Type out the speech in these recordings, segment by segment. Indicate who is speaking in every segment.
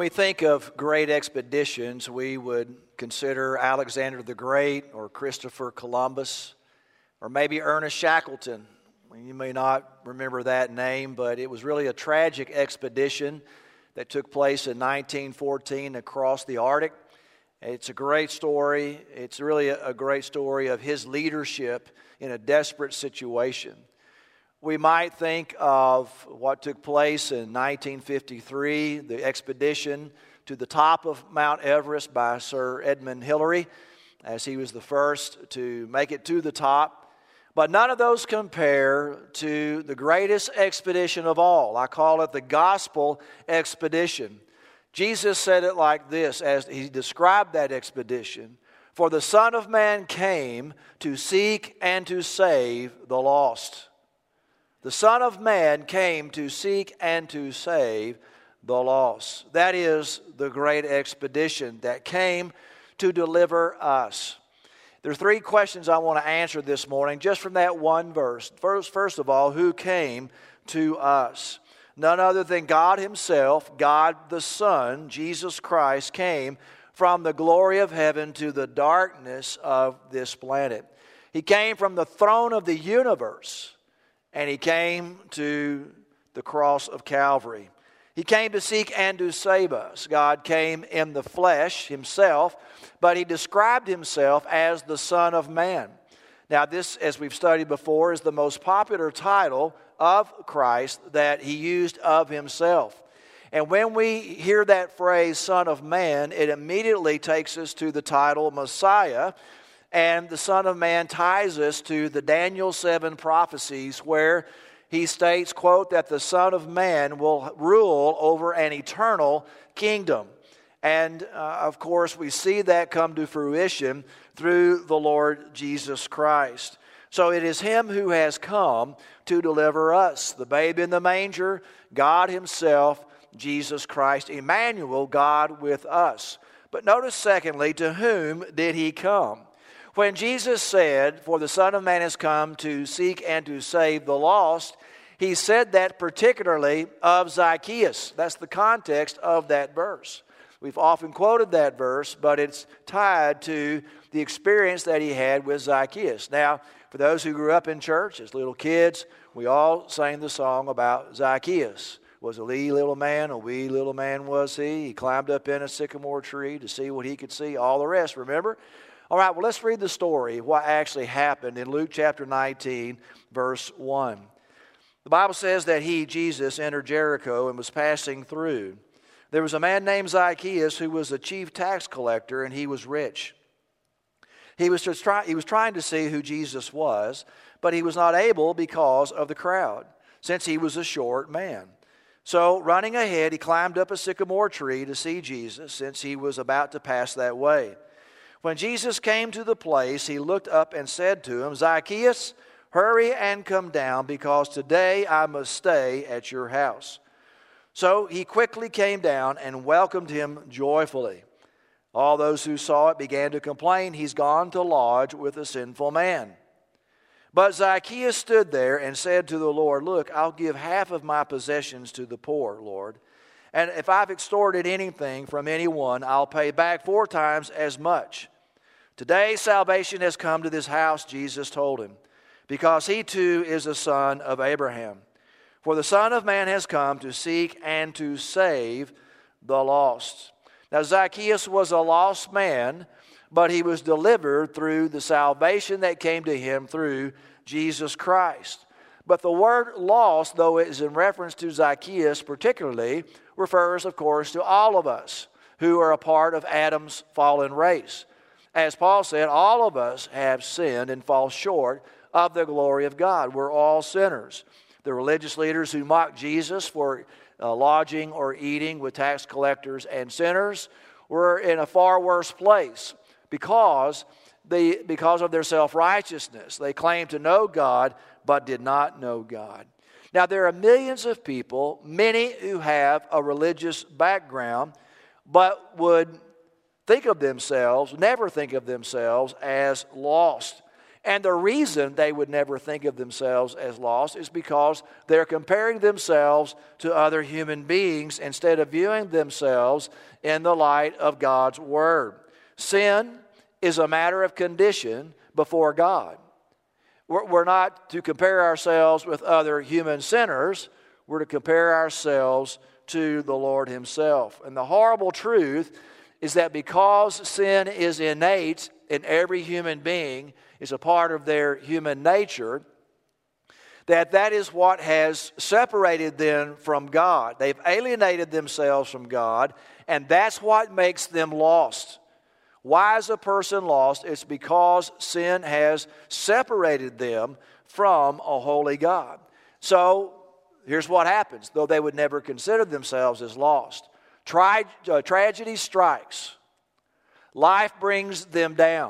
Speaker 1: we think of great expeditions, we would consider Alexander the Great or Christopher Columbus or maybe Ernest Shackleton. You may not remember that name, but it was really a tragic expedition that took place in 1914 across the Arctic. It's a great story. It's really a great story of his leadership in a desperate situation. We might think of what took place in 1953, the expedition to the top of Mount Everest by Sir Edmund Hillary, as he was the first to make it to the top. But none of those compare to the greatest expedition of all. I call it the gospel expedition. Jesus said it like this as he described that expedition: "For the Son of Man came to seek and to save the lost." The Son of Man came to seek and to save the lost. That is the great expedition that came to deliver us. There are three questions I want to answer this morning just from that one verse. First of all, who came to us? None other than God Himself, God the Son, Jesus Christ, came from the glory of heaven to the darkness of this planet. He came from the throne of the universe, and He came to the cross of Calvary. He came to seek and to save us. God came in the flesh Himself, but He described Himself as the Son of Man. Now this, as we've studied before, is the most popular title of Christ that He used of Himself. And when we hear that phrase, Son of Man, it immediately takes us to the title Messiah. And the Son of Man ties us to the Daniel 7 prophecies where he states, quote, that the Son of Man will rule over an eternal kingdom. And, of course, we see that come to fruition through the Lord Jesus Christ. So it is Him who has come to deliver us. The babe in the manger, God Himself, Jesus Christ, Emmanuel, God with us. But notice, secondly, to whom did He come? When Jesus said, "For the Son of Man has come to seek and to save the lost," He said that particularly of Zacchaeus. That's the context of that verse. We've often quoted that verse, but it's tied to the experience that He had with Zacchaeus. Now, for those who grew up in church as little kids, we all sang the song about Zacchaeus. Was a wee little man, a wee little man was he. He climbed up in a sycamore tree to see what he could see. All the rest, remember? All right, well, let's read the story of what actually happened in Luke chapter 19, verse 1. The Bible says that He, Jesus, entered Jericho and was passing through. There was a man named Zacchaeus who was a chief tax collector, and he was rich. He was trying to see who Jesus was, but he was not able because of the crowd, since he was a short man. So, running ahead, he climbed up a sycamore tree to see Jesus, since he was about to pass that way. When Jesus came to the place, He looked up and said to him, "Zacchaeus, hurry and come down, because today I must stay at your house." So he quickly came down and welcomed him joyfully. All those who saw it began to complain, "He's gone to lodge with a sinful man." But Zacchaeus stood there and said to the Lord, "Look, I'll give half of my possessions to the poor, Lord. And if I've extorted anything from anyone, I'll pay back 4 times as much." "Today salvation has come to this house," Jesus told him, "because he too is a son of Abraham. For the Son of Man has come to seek and to save the lost." Now Zacchaeus was a lost man, but he was delivered through the salvation that came to him through Jesus Christ. But the word lost, though it is in reference to Zacchaeus particularly, refers, of course, to all of us who are a part of Adam's fallen race. As Paul said, all of us have sinned and fall short of the glory of God. We're all sinners. The religious leaders who mocked Jesus for lodging or eating with tax collectors and sinners were in a far worse place because of their self-righteousness. They claimed to know God but did not know God. Now, there are millions of people, many who have a religious background, but would never think of themselves as lost. And the reason they would never think of themselves as lost is because they're comparing themselves to other human beings instead of viewing themselves in the light of God's Word. Sin is a matter of condition before God. We're not to compare ourselves with other human sinners. We're to compare ourselves to the Lord Himself. And the horrible truth is that because sin is innate in every human being, is a part of their human nature, that is what has separated them from God. They've alienated themselves from God, and that's what makes them lost. Why is a person lost? It's because sin has separated them from a holy God. So, here's what happens, though they would never consider themselves as lost. Tragedy strikes. Life brings them down.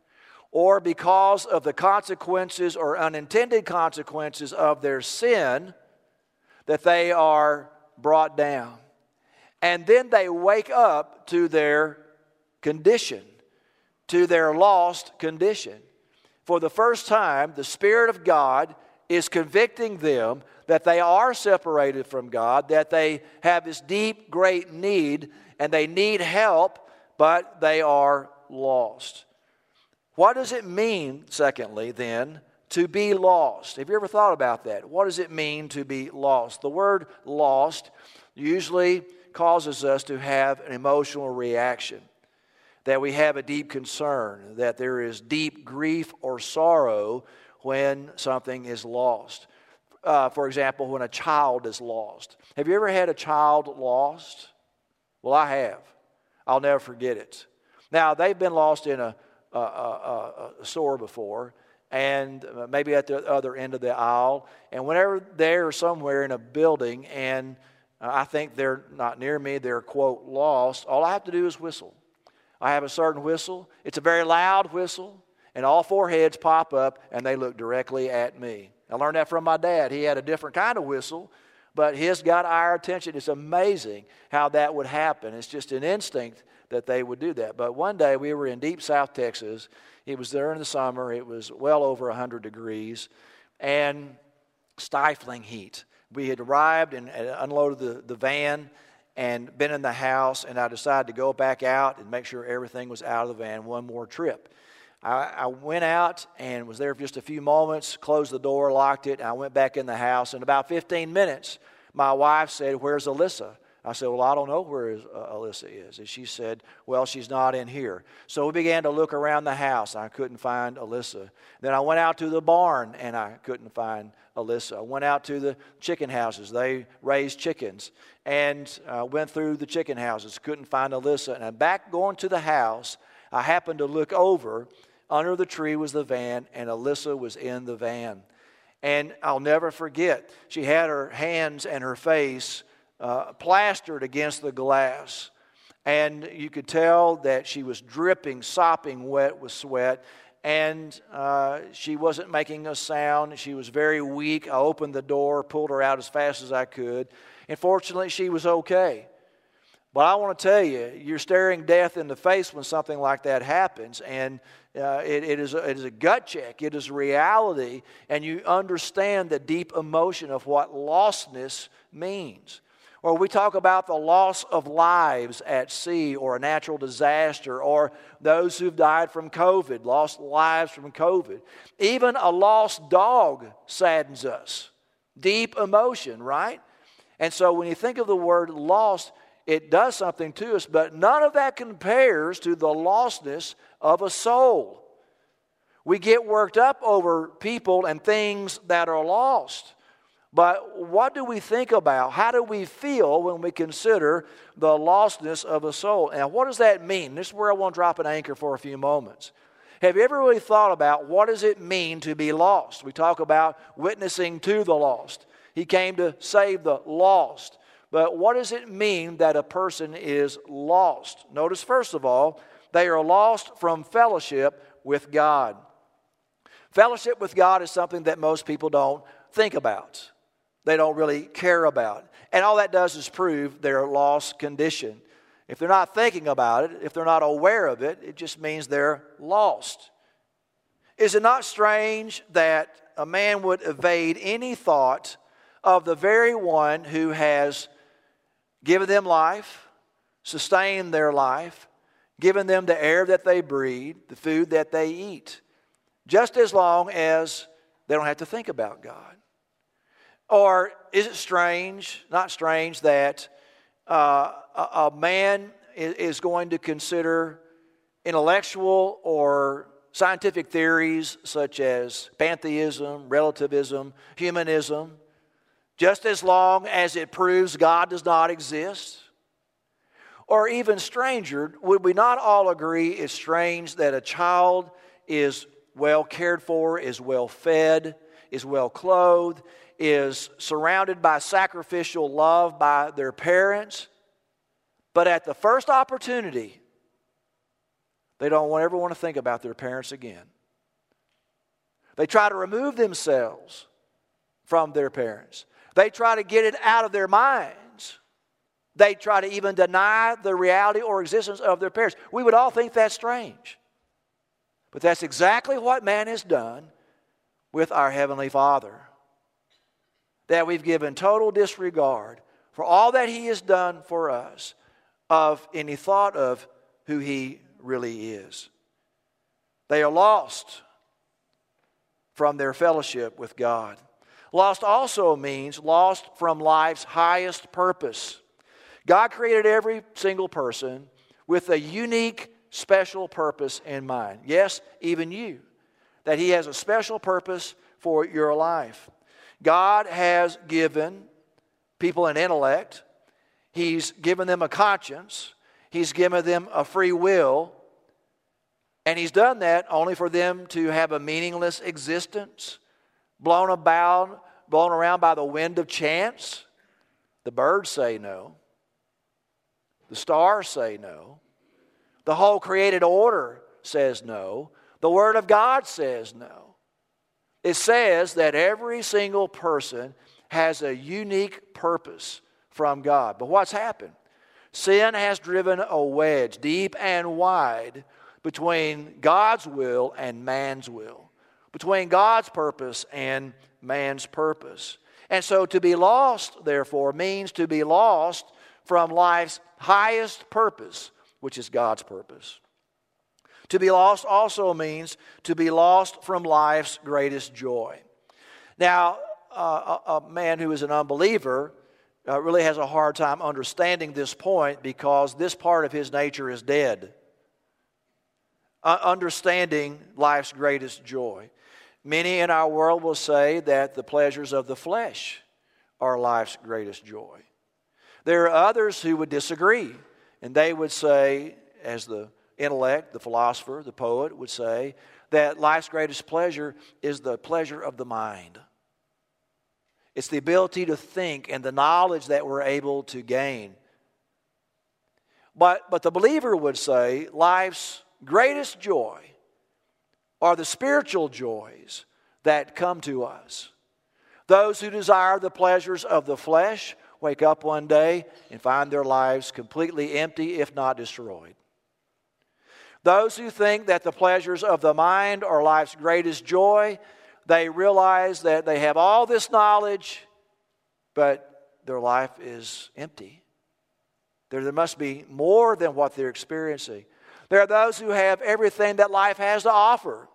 Speaker 1: Or because of the consequences or unintended consequences of their sin, that they are brought down. And then they wake up to their condition, to their lost condition. For the first time, the Spirit of God is convicting them that they are separated from God, that they have this deep, great need, and they need help, but they are lost. What does it mean, secondly, then, to be lost? Have you ever thought about that? What does it mean to be lost? The word lost usually causes us to have an emotional reaction, that we have a deep concern, that there is deep grief or sorrow when something is lost. For example, when a child is lost. Have you ever had a child lost? Well, I have. I'll never forget it. Now, they've been lost in a store before, and maybe at the other end of the aisle. And whenever they're somewhere in a building and I think they're not near me, they're, quote, lost, all I have to do is whistle. I have a certain whistle. It's a very loud whistle, and all four heads pop up, and they look directly at me. I learned that from my dad. He had a different kind of whistle, but his got our attention. It's amazing how that would happen. It's just an instinct that they would do that. But one day we were in deep South Texas. It was during the summer. It was well over 100 degrees and stifling heat. We had arrived and unloaded the van and been in the house, and I decided to go back out and make sure everything was out of the van one more trip. I went out and was there for just a few moments, closed the door, locked it, and I went back in the house. In about 15 minutes, my wife said, "Where's Alyssa?" I said, "Well, I don't know where Alyssa is." And she said, "Well, she's not in here." So we began to look around the house. I couldn't find Alyssa. Then I went out to the barn, and I couldn't find Alyssa. I went out to the chicken houses. They raised chickens. And went through the chicken houses. Couldn't find Alyssa. And I'm back going to the house. I happened to look over. Under the tree was the van, and Alyssa was in the van. And I'll never forget, she had her hands and her face plastered against the glass. And you could tell that she was dripping, sopping wet with sweat. And she wasn't making a sound. She was very weak. I opened the door, pulled her out as fast as I could. And fortunately, she was okay. But I want to tell you, you're staring death in the face when something like that happens. And it is a gut check. It is reality. And you understand the deep emotion of what lostness means. Or we talk about the loss of lives at sea, or a natural disaster, or those who've died from COVID, lost lives from COVID. Even a lost dog saddens us. Deep emotion, right? And so when you think of the word lost, it does something to us, but none of that compares to the lostness of a soul. We get worked up over people and things that are lost. But what do we think about? How do we feel when we consider the lostness of a soul? And what does that mean? This is where I want to drop an anchor for a few moments. Have you ever really thought about what does it mean to be lost? We talk about witnessing to the lost. He came to save the lost. But what does it mean that a person is lost? Notice, first of all, they are lost from fellowship with God. Fellowship with God is something that most people don't think about. They don't really care about. And all that does is prove their lost condition. If they're not thinking about it, if they're not aware of it, it just means they're lost. Is it not strange that a man would evade any thought of the very one who has given them life, sustained their life, given them the air that they breathe, the food that they eat, just as long as they don't have to think about God? Or is it strange, not strange, that a man is going to consider intellectual or scientific theories such as pantheism, relativism, humanism, just as long as it proves God does not exist? Or even stranger, would we not all agree it's strange that a child is well cared for, is well fed, is well clothed, is surrounded by sacrificial love by their parents, but at the first opportunity, they don't ever want to think about their parents again. They try to remove themselves from their parents. They try to get it out of their minds. They try to even deny the reality or existence of their parents. We would all think that's strange. But that's exactly what man has done with our Heavenly Father. That we've given total disregard for all that He has done for us, of any thought of who He really is. They are lost from their fellowship with God. Lost also means lost from life's highest purpose. God created every single person with a unique, special purpose in mind. Yes, even you. That He has a special purpose for your life. God has given people an intellect. He's given them a conscience. He's given them a free will. And He's done that only for them to have a meaningless existence, blown around by the wind of chance. The birds say no. The stars say no. The whole created order says no. The Word of God says no. It says that every single person has a unique purpose from God. But what's happened? Sin has driven a wedge deep and wide between God's will and man's will, between God's purpose and man's purpose. And so to be lost, therefore, means to be lost from life's highest purpose, which is God's purpose. To be lost also means to be lost from life's greatest joy. Now, a man who is an unbeliever really has a hard time understanding this point because this part of his nature is dead. Understanding life's greatest joy. Many in our world will say that the pleasures of the flesh are life's greatest joy. There are others who would disagree, and they would say, as the intellect, the philosopher, the poet would say, that life's greatest pleasure is the pleasure of the mind. It's the ability to think and the knowledge that we're able to gain. But the believer would say life's greatest joy are the spiritual joys that come to us. Those who desire the pleasures of the flesh wake up one day and find their lives completely empty, if not destroyed. Those who think that the pleasures of the mind are life's greatest joy, they realize that they have all this knowledge, but their life is empty. There must be more than what they're experiencing. There are those who have everything that life has to offer.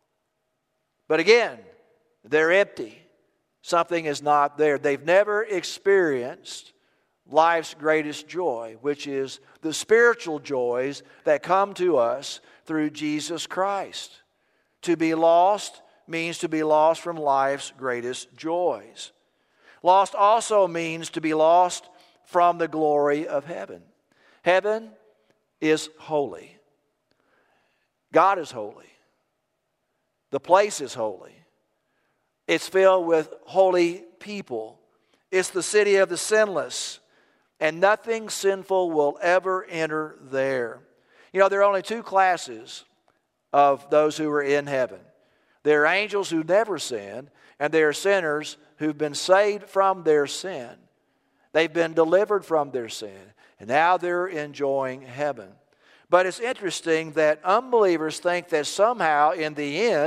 Speaker 1: But again, they're empty. Something is not there. They've never experienced life's greatest joy, which is the spiritual joys that come to us through Jesus Christ. To be lost means to be lost from life's greatest joys. Lost also means to be lost from the glory of heaven. Heaven is holy. God is holy. The place is holy. It's filled with holy people. It's the city of the sinless. And nothing sinful will ever enter there. You know, there are only two classes of those who are in heaven. There are angels who never sin, and there are sinners who've been saved from their sin. They've been delivered from their sin, and now they're enjoying heaven. But it's interesting that unbelievers think that somehow in the end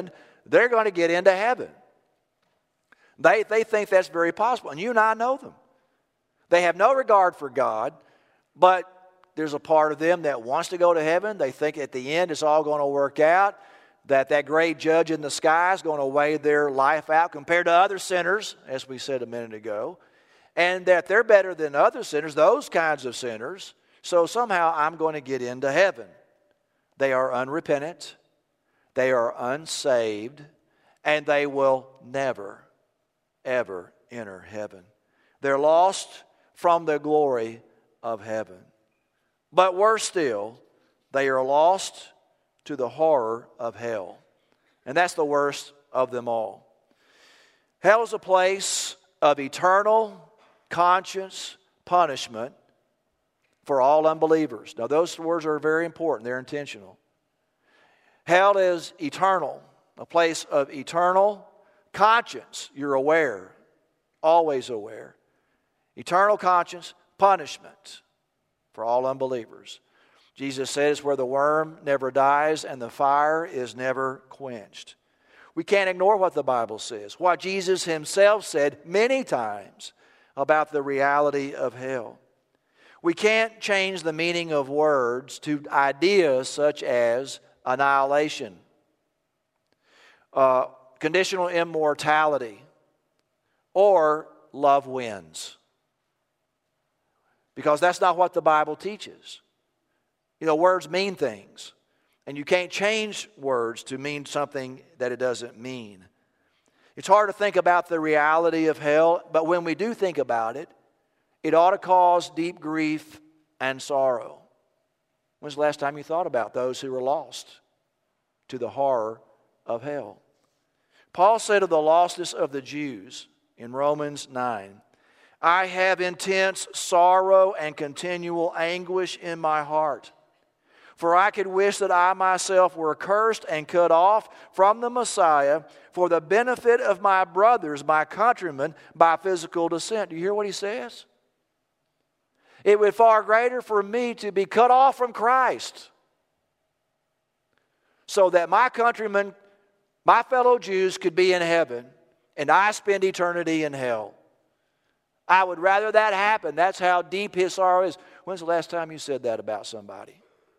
Speaker 1: they're going to get into heaven. They think that's very possible, and you and I know them. They have no regard for God, but there's a part of them that wants to go to heaven. They think at the end it's all going to work out, that great judge in the sky is going to weigh their life out compared to other sinners, as we said a minute ago, and that they're better than other sinners, those kinds of sinners, so somehow I'm going to get into heaven. They are unrepentant, they are unsaved, and they will never, ever enter heaven. They're lost from the glory of heaven. But worse still, they are lost to the horror of hell. And that's the worst of them all. Hell is a place of eternal conscience punishment for all unbelievers. Now those words are very important. They're intentional. Hell is eternal, a place of eternal conscience. You're aware, always aware. Eternal conscience, punishment for all unbelievers. Jesus said it's where the worm never dies and the fire is never quenched. We can't ignore what the Bible says, what Jesus himself said many times about the reality of hell. We can't change the meaning of words to ideas such as annihilation, conditional immortality, or love wins. Because that's not what the Bible teaches. You know, words mean things. And you can't change words to mean something that it doesn't mean. It's hard to think about the reality of hell, but when we do think about it, it ought to cause deep grief and sorrow. When's the last time you thought about those who were lost to the horror of hell? Paul said of the lostness of the Jews in Romans 9, I have intense sorrow and continual anguish in my heart. For I could wish that I myself were cursed and cut off from the Messiah for the benefit of my brothers, my countrymen, by physical descent. Do you hear what he says? It would be far greater for me to be cut off from Christ so that my countrymen, my fellow Jews, could be in heaven and I spend eternity in hell. I would rather that happen. That's how deep his sorrow is. When's the last time you said that about somebody?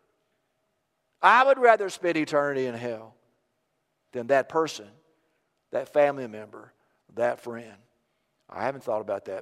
Speaker 1: I would rather spend eternity in hell than that person, that family member, that friend. I haven't thought about that.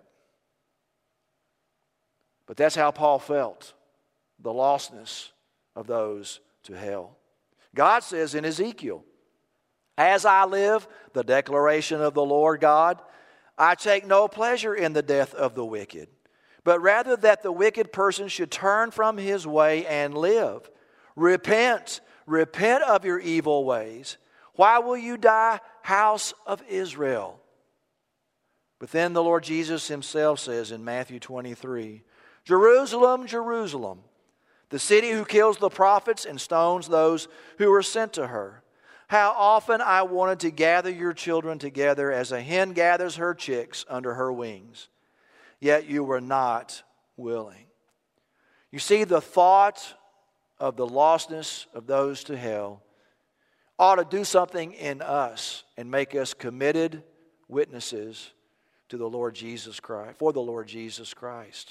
Speaker 1: But that's how Paul felt, the lostness of those to hell. God says in Ezekiel, as I live, the declaration of the Lord God, I take no pleasure in the death of the wicked, but rather that the wicked person should turn from his way and live. Repent of your evil ways. Why will you die, house of Israel? But then the Lord Jesus himself says in Matthew 23, Jerusalem, Jerusalem, the city who kills the prophets and stones those who are sent to her. How often I wanted to gather your children together as a hen gathers her chicks under her wings, yet you were not willing. You see, the thought of the lostness of those to hell ought to do something in us and make us committed witnesses to the Lord Jesus Christ, for the Lord Jesus Christ.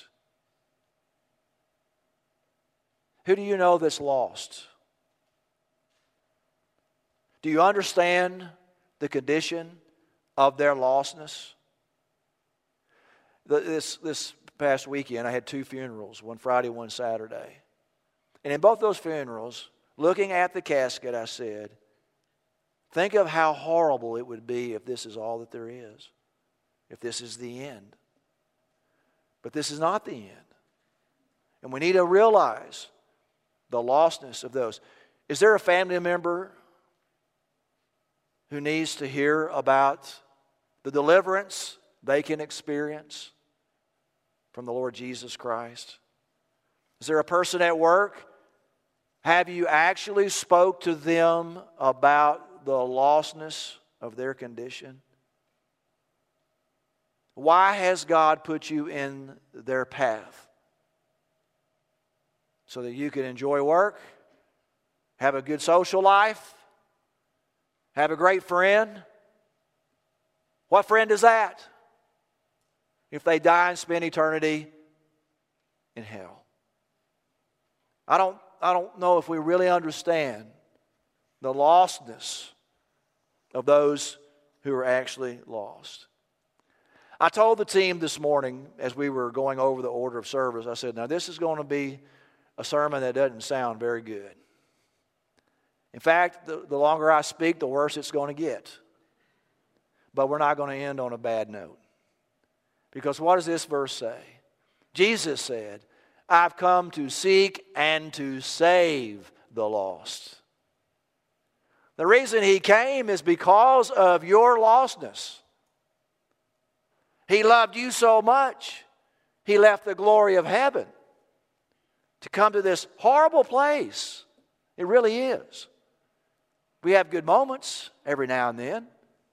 Speaker 1: Who do you know that's lost? Do you understand the condition of their lostness? This past weekend, I had 2 funerals, one Friday, one Saturday. And in both those funerals, looking at the casket, I said, think of how horrible it would be if this is all that there is, if this is the end. But this is not the end. And we need to realize the lostness of those. Is there a family member who needs to hear about the deliverance they can experience from the Lord Jesus Christ? Is there a person at work? Have you actually spoke to them about the lostness of their condition? Why has God put you in their path? So that you can enjoy work, have a good social life, Have a great friend. What friend is that? If they die and spend eternity in hell. I don't know if we really understand the lostness of those who are actually lost. I told the team this morning as we were going over the order of service, I said, now this is going to be a sermon that doesn't sound very good. In fact, the longer I speak, the worse it's going to get. But we're not going to end on a bad note. Because what does this verse say? Jesus said, I've come to seek and to save the lost. The reason He came is because of your lostness. He loved you so much, He left the glory of heaven to come to this horrible place. It really is. We have good moments every now and then.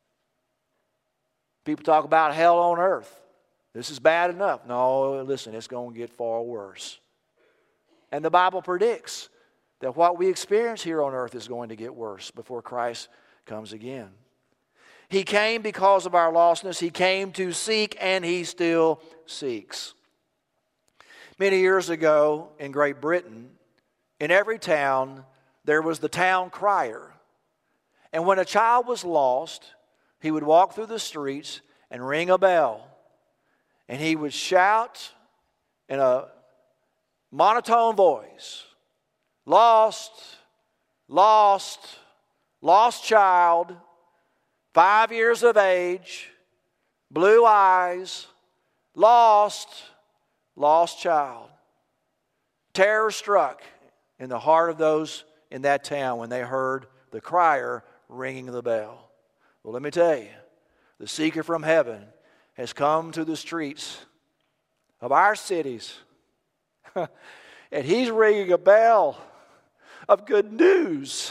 Speaker 1: People talk about hell on earth. This is bad enough. No, listen, it's going to get far worse. And the Bible predicts that what we experience here on earth is going to get worse before Christ comes again. He came because of our lostness. He came to seek, and He still seeks. Many years ago in Great Britain, in every town, there was the town crier. And when a child was lost, he would walk through the streets and ring a bell. And he would shout in a monotone voice, lost, lost, lost child, 5 years of age, blue eyes, lost, lost child. Terror struck in the heart of those in that town when they heard the crier ringing the bell. Well, let me tell you, the seeker from heaven has come to the streets of our cities, and He's ringing a bell of good news.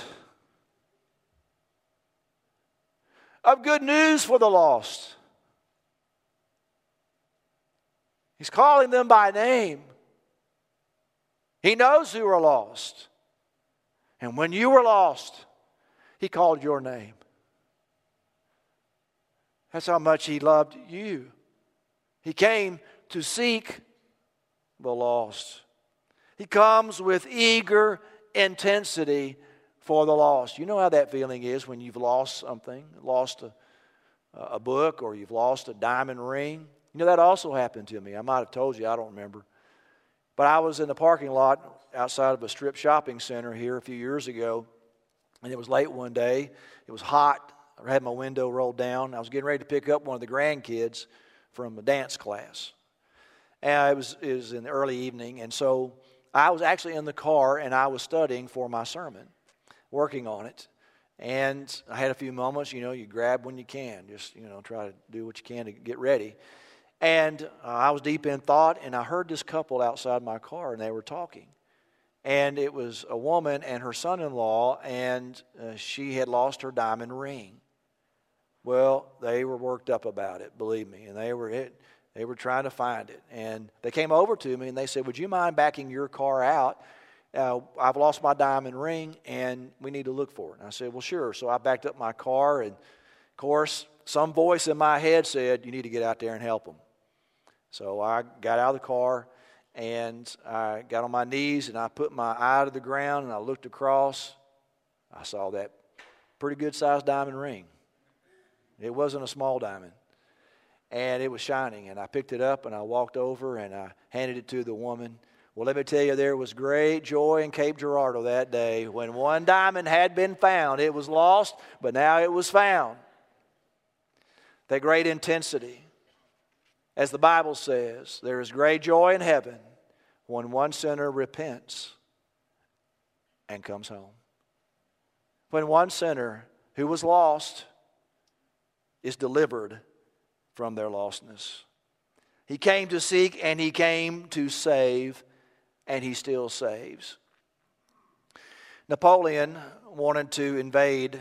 Speaker 1: Of good news for the lost. He's calling them by name. He knows who are lost. And when you were lost, He called your name. That's how much He loved you. He came to seek the lost. He comes with eager intensity for the lost. You know how that feeling is when you've lost something, lost a book, or you've lost a diamond ring. You know, that also happened to me. I might have told you, I don't remember. But I was in the parking lot outside of a strip shopping center here a few years ago, and it was late one day. It was hot. I had my window rolled down. I was getting ready to pick up one of the grandkids from a dance class. And it was in the early evening, and so I was actually in the car, and I was studying for my sermon, working on it. And I had a few moments, you grab when you can. Just, try to do what you can to get ready. And I was deep in thought, and I heard this couple outside my car, and they were talking. And it was a woman and her son-in-law, and she had lost her diamond ring. Well, they were worked up about it, believe me, and they were trying to find it. And they came over to me, and they said, would you mind backing your car out? I've lost my diamond ring, and we need to look for it. And I said, well, sure. So I backed up my car, and, of course, some voice in my head said, you need to get out there and help them. So I got out of the car, and I got on my knees, and I put my eye to the ground, and I looked across. I saw that pretty good-sized diamond ring. It wasn't a small diamond. And it was shining, and I picked it up, and I walked over, and I handed it to the woman. Well, let me tell you, there was great joy in Cape Girardeau that day when one diamond had been found. It was lost, but now it was found. That great intensity. As the Bible says, there is great joy in heaven when one sinner repents and comes home. When one sinner who was lost is delivered from their lostness. He came to seek and He came to save, and He still saves. Napoleon wanted to invade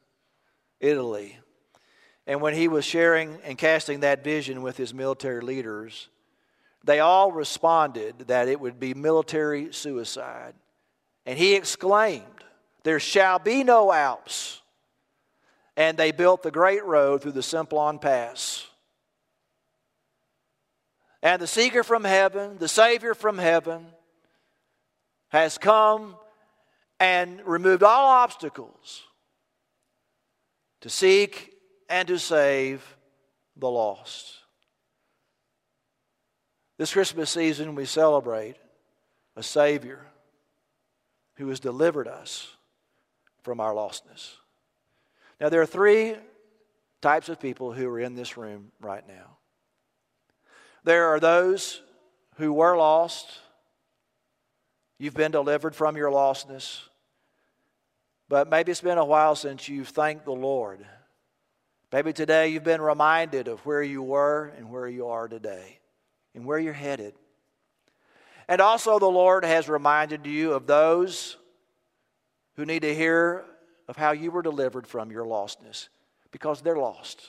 Speaker 1: Italy. And when he was sharing and casting that vision with his military leaders, they all responded that it would be military suicide. And he exclaimed, "There shall be no Alps, and they built the great road through the Simplon Pass. And the seeker from heaven, the Savior from heaven, has come and removed all obstacles to seek and to save the lost. This Christmas season, we celebrate a Savior who has delivered us from our lostness. Now, there are three types of people who are in this room right now. There are those who were lost. You've been delivered from your lostness. But maybe it's been a while since you've thanked the Lord. Maybe today you've been reminded of where you were and where you are today and where you're headed. And also the Lord has reminded you of those who need to hear of how you were delivered from your lostness, because they're lost.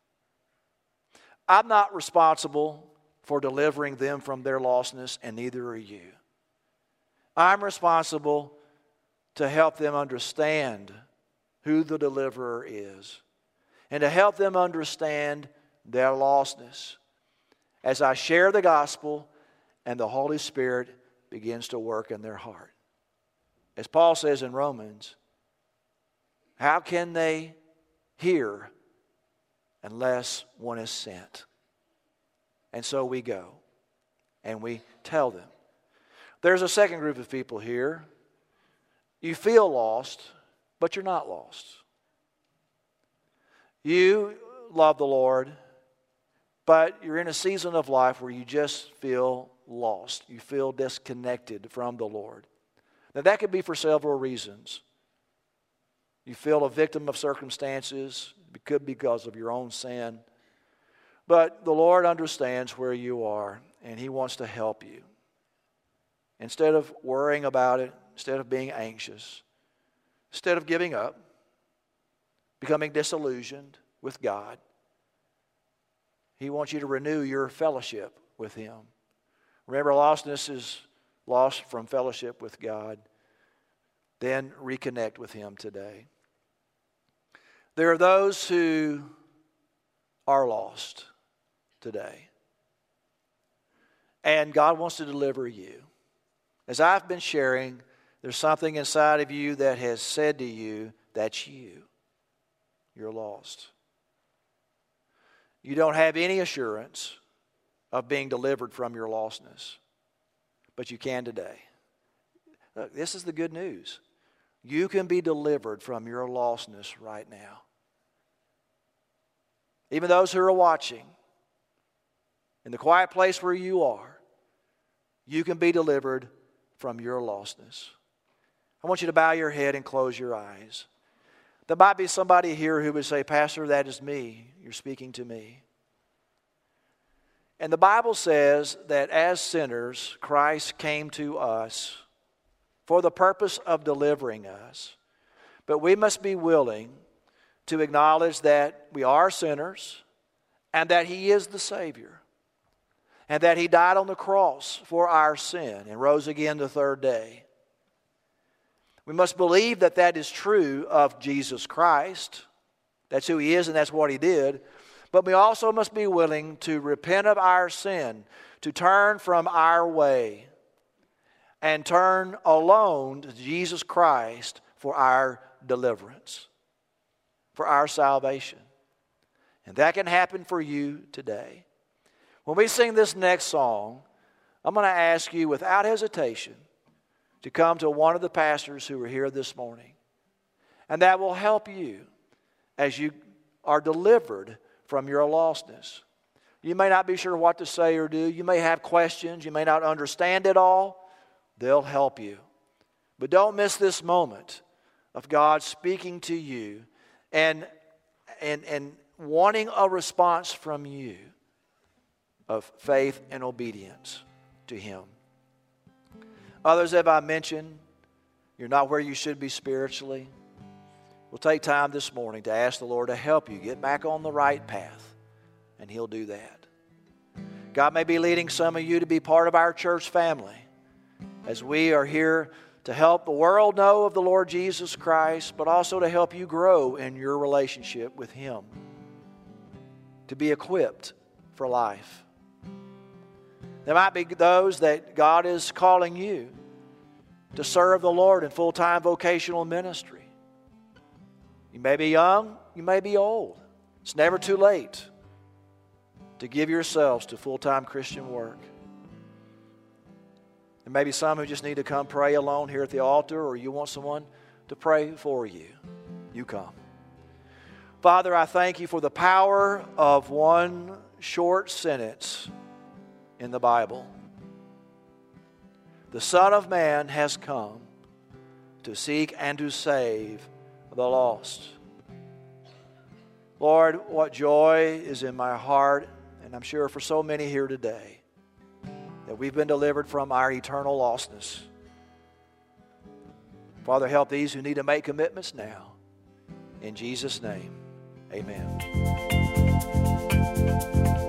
Speaker 1: I'm not responsible for delivering them from their lostness, and neither are you. I'm responsible to help them understand who the deliverer is and to help them understand their lostness as I share the gospel and the Holy Spirit begins to work in their heart. As Paul says in Romans, how can they hear unless one is sent? And so we go and we tell them. There's a second group of people here. You feel lost, but you're not lost. You love the Lord, but you're in a season of life where you just feel lost. You feel disconnected from the Lord. Now, that could be for several reasons. You feel a victim of circumstances. It could be because of your own sin. But the Lord understands where you are, and He wants to help you. Instead of worrying about it, instead of being anxious, instead of giving up, becoming disillusioned with God, He wants you to renew your fellowship with Him. Remember, lostness is lost from fellowship with God. Then reconnect with Him today. There are those who are lost today. And God wants to deliver you. As I've been sharing, there's something inside of you that has said to you, that's you. You're lost. You don't have any assurance of being delivered from your lostness. But you can today. Look, this is the good news. You can be delivered from your lostness right now. Even those who are watching, in the quiet place where you are, you can be delivered from your lostness. I want you to bow your head and close your eyes. There might be somebody here who would say, Pastor, that is me. You're speaking to me. And the Bible says that as sinners, Christ came to us for the purpose of delivering us. But we must be willing to acknowledge that we are sinners and that He is the Savior. And that He died on the cross for our sin and rose again the third day. We must believe that that is true of Jesus Christ. That's who He is and that's what He did. But we also must be willing to repent of our sin, to turn from our way, and turn alone to Jesus Christ for our deliverance, for our salvation. And that can happen for you today. When we sing this next song, I'm going to ask you without hesitation to come to one of the pastors who are here this morning. And that will help you as you are delivered from your lostness. You may not be sure what to say or do. You may have questions. You may not understand it all. They'll help you. But don't miss this moment of God speaking to you and wanting a response from you of faith and obedience to Him. Others, as I mentioned, you're not where you should be spiritually. We'll take time this morning to ask the Lord to help you get back on the right path, and He'll do that. God may be leading some of you to be part of our church family as we are here to help the world know of the Lord Jesus Christ, but also to help you grow in your relationship with Him, to be equipped for life. There might be those that God is calling you to serve the Lord in full-time vocational ministry. You may be young, you may be old. It's never too late to give yourselves to full-time Christian work. There may be some who just need to come pray alone here at the altar, or you want someone to pray for you. You come. Father, I thank you for the power of one short sentence in the Bible. The Son of Man has come to seek and to save the lost. Lord, what joy is in my heart, and I'm sure for so many here today, that we've been delivered from our eternal lostness. Father, help these who need to make commitments now. In Jesus' name, amen.